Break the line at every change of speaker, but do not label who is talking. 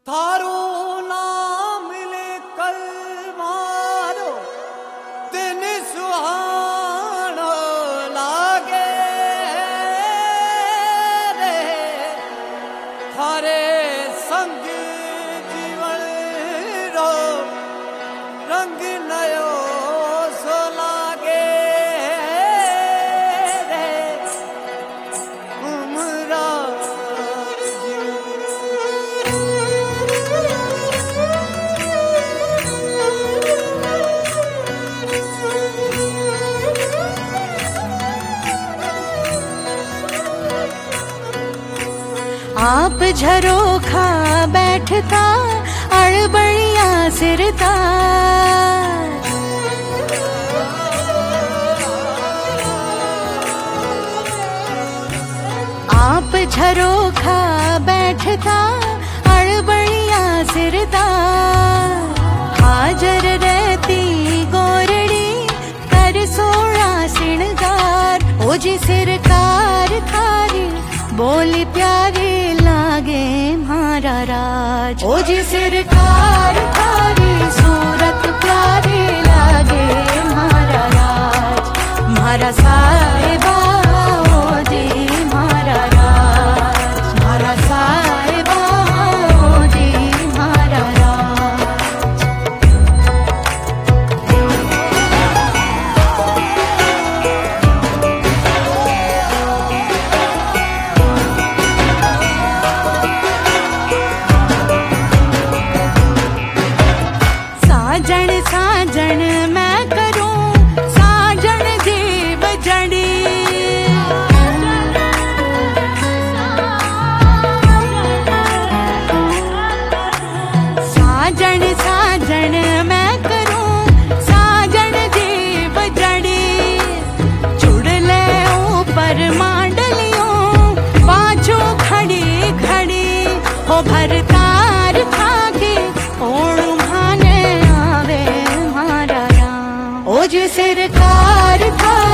थारो नाम मिले कल मारो दिन सुहानो लागे रे थारे संग जीवन रो रंग नयो सो लागे रे उमरा
आप झरोखा बैठता अड़बड़िया सिरता आप झरोखा बैठता अड़बड़िया सिरता हाजर रहती गोरड़ी कर सोड़ा सिणगार ओ जी सिरकार थारी बोली प्यारी लागे म्हारा राज ओ जी सिरकार थारी सूरत प्यारी लागे म्हारा राज म्हारा साहिबा ओ जी म्हारा राज म्हारा साहिबा ओ जी म्हारा राज। साजन साजन मैं करूं साजन जीव जड़ी साजन साजन मैं करूं साजन जीव जड़ी चुड़ ले ऊपर मांडलियों पाछू खड़ी खड़ी हो भरतार थाके ओणु भाने आवे म्हारा राम ओ जी सिरकार था